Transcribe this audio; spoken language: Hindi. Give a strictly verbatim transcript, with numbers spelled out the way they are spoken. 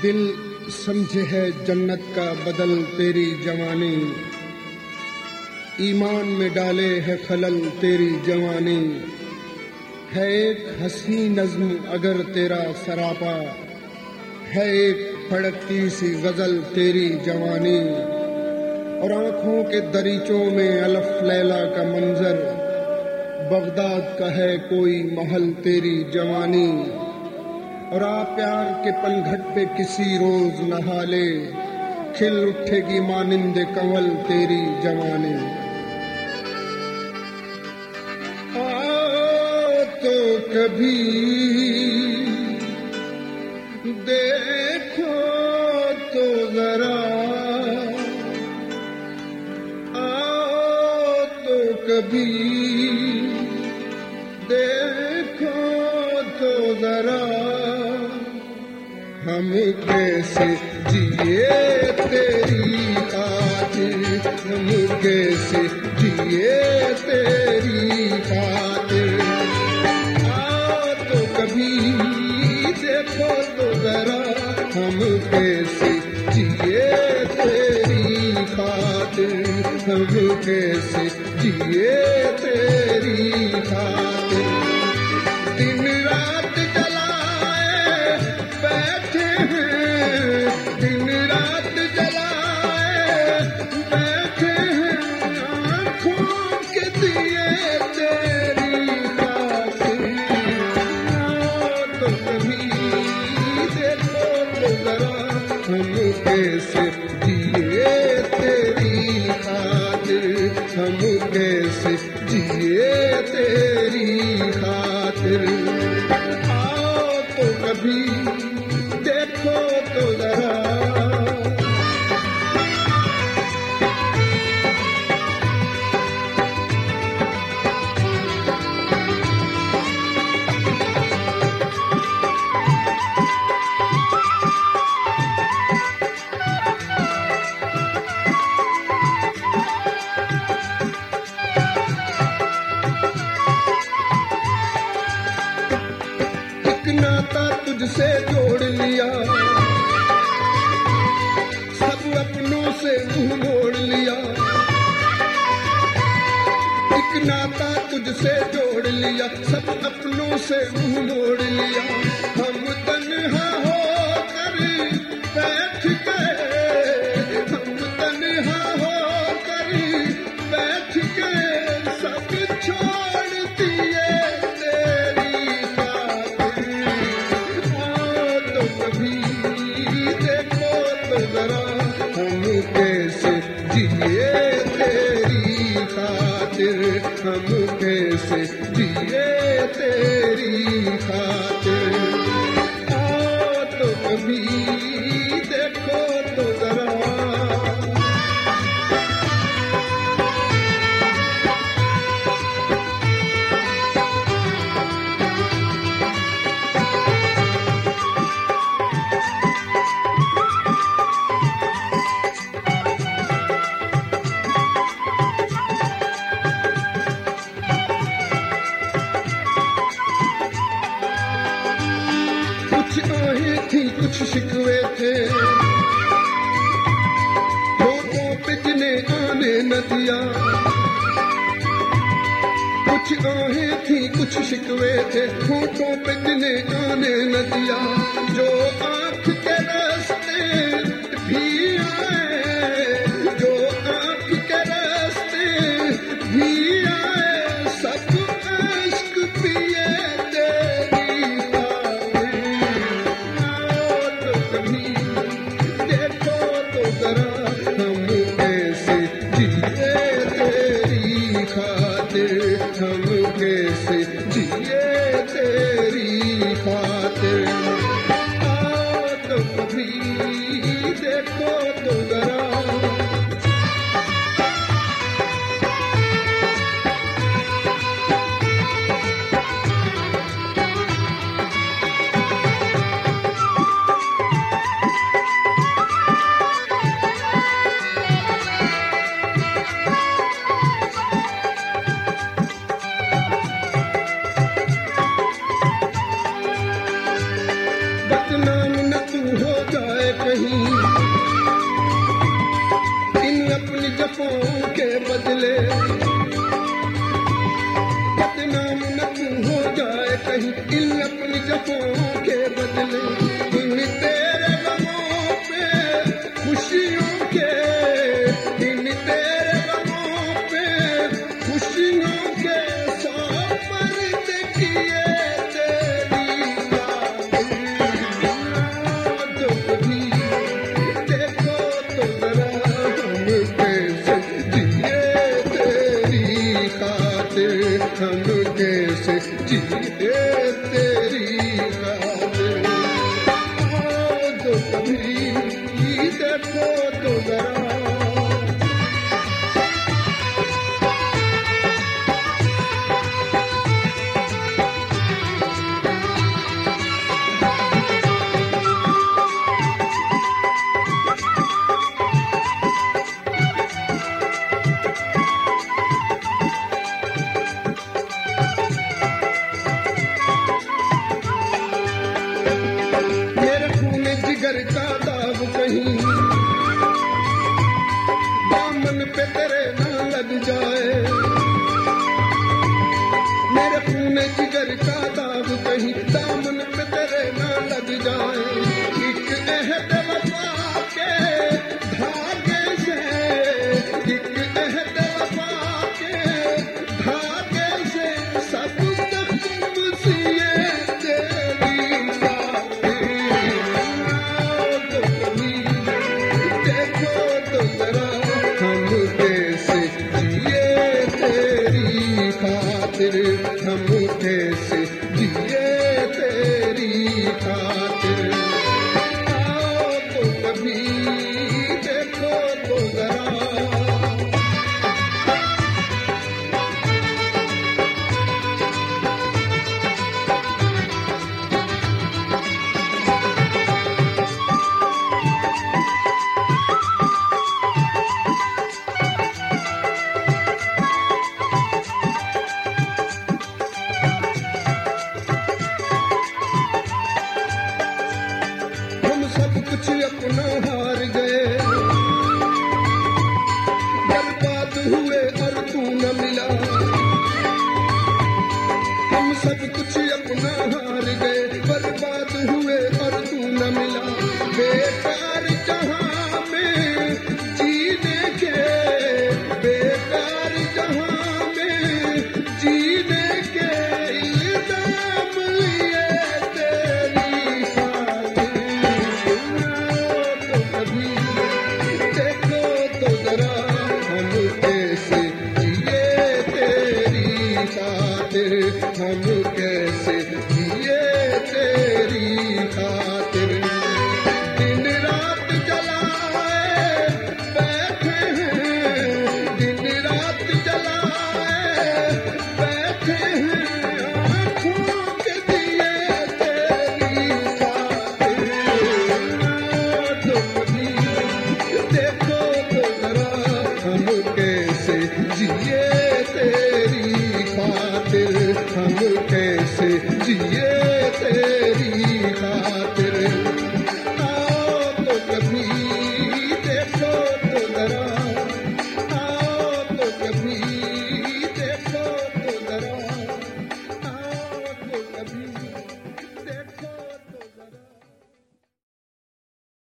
दिल समझे है जन्नत का बदल तेरी जवानी, ईमान में डाले है खलल तेरी जवानी। है एक हसी नज्म अगर तेरा सरापा, है एक फड़कती सी गजल तेरी जवानी। और आंखों के दरीचों में अलफ लैला का मंजर, बगदाद का है कोई महल तेरी जवानी। और आ प्यार के पनघट पे किसी रोज नहा ले, खिल उठेगी मानिंद कंवल तेरी जवानी। आओ तो कभी देखो तो जरा, आओ तो कभी देखो तो जरा, हम कैसे जिए तेरी खातिर, हम कैसे जिए तेरी खातिर। आओ तो कभी देखो तो जरा, हम कैसे जिए तेरी खातिर, हम कैसे जिए तेरी खातिर। दिन रात जलाए बैठे हैं, दिन रात जलाए बैठे हैं, आँखों के दिए तेरी खातिर। आओ तो कभी देखो तो जरा, हम कैसे जिए तेरी खातिर, हम कैसे जिए तेरी खातिर। आओ तो कभी देखो तो जरा। नाता तुझसे जोड़ लिया, सब अपनों से मुंह मोड़ लिया। एक नाता तुझसे जोड़ लिया, सब अपनों से मुंह मोड़ लिया। हम तन्हा होकर बैठ गए, हम तन्हा होकर बैठ गए, सब छोड़ दिए जिए तेरी खातिर, हम कैसे जिए तेरी खातिर। आओ तो कभी देखो तो जरा। कुछ आहें थी कुछ शिकवे थे, होठों पे जिन्हें आने न दिया। कुछ आहें थी कुछ शिकवे थे, होठों पे जिन्हें आने न दिया। जो आँख के रास्ते भी आए, जो आँख के रास्ते भी आए, सब इश्क पिए तेरी खातिर। आओ तो कभी देखो तो जरा, हम कैसे जिए तेरी खातिर, हम कैसे जिए तेरी खातिर। अपनी जफों के बदले इन तेरे गमों पे खुशियों के, इन तेरे गमों पे खुशियों के सौ मर्द किए तेरी याद। तो कभी देखो तो जरा हम कैसे जिए तेरी खातिर, हम कैसे जिए तेरी खातिर। तो कभी देखो तो जरा जिगर का दाग कहीं दामन पे तेरे ना लग जाए, मेरे खून जिगर का दाग कहीं दामन पे तेरे ना लग जाए। एक अहद वफा के धागे से, एक अहद वफा के धागे से सब जख्म सिए तेरी खातिर, हम कैसे जिए तेरी खातिर। आओ तो कभी देखो तो जरा सब कुछ अपना हार गए, बर्बाद हुए और तू न मिला। हम सब कुछ अपना हार गए, बर्बाद हुए और तू न मिला। बेकार जहां में जीने के, बेकार जहां में जीने के इल्जाम लिए तेरी हम कैसे जिए तेरी खातिर। दिन रात जलाए बैठे हैं, दिन रात जलाए बैठे हैं आँखों के दिए तेरी खातिर। तो कभी देखो तो जरा हम कैसे जिए तेरी खातिर, हम कैसे जिए तेरी